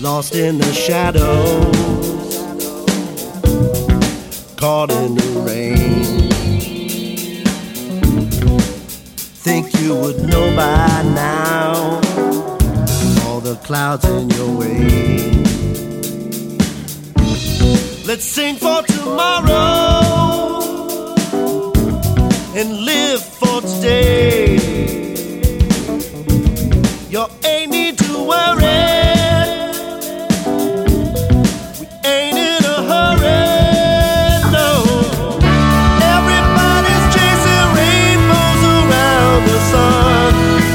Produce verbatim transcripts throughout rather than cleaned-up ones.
lost in the shadows, caught in the rain. Think you would know by now all the clouds in your way. Let's sing for tomorrow and live for today. You ain't need to worry. We ain't in a hurry, no. Everybody's chasing rainbows around the sun.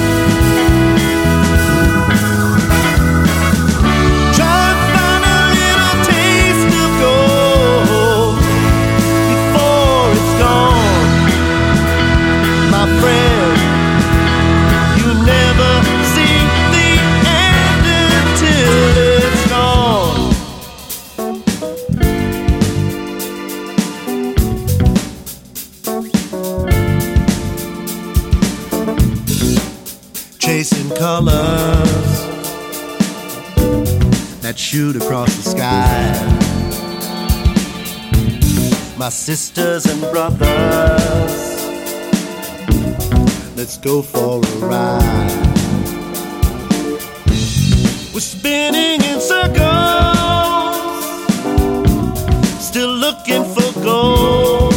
Try and find a little taste of gold before it's gone, my friend. You never see the end until it's gone. Chasing colors that shoot across the sky. My sisters and brothers, let's go for a ride. We're spinning in circles, still looking for gold.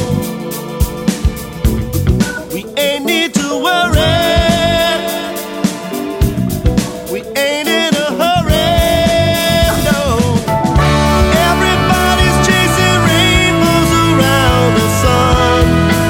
We ain't need to worry. We ain't in a hurry, no. Everybody's chasing rainbows around the sun.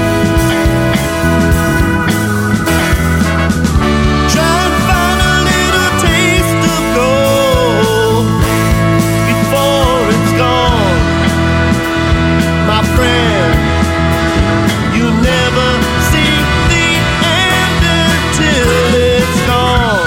Try and find a little taste of gold before it's gone, my friend. You never see the end until it's gone.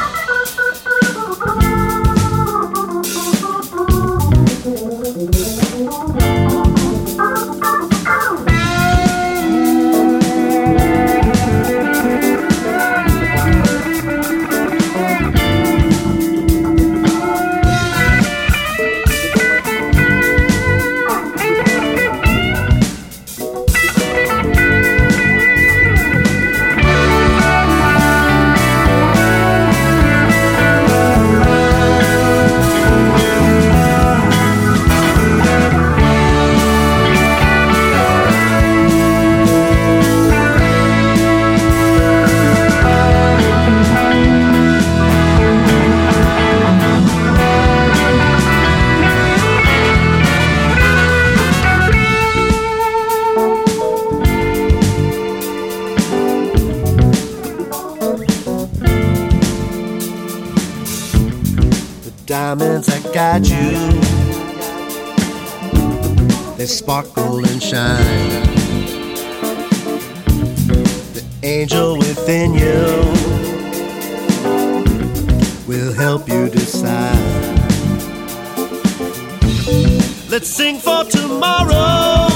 Diamonds that guide you, they sparkle and shine. The angel within you will help you decide. Let's sing for tomorrow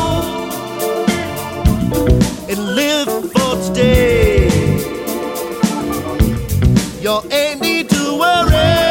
and live for today. You ain't need to worry.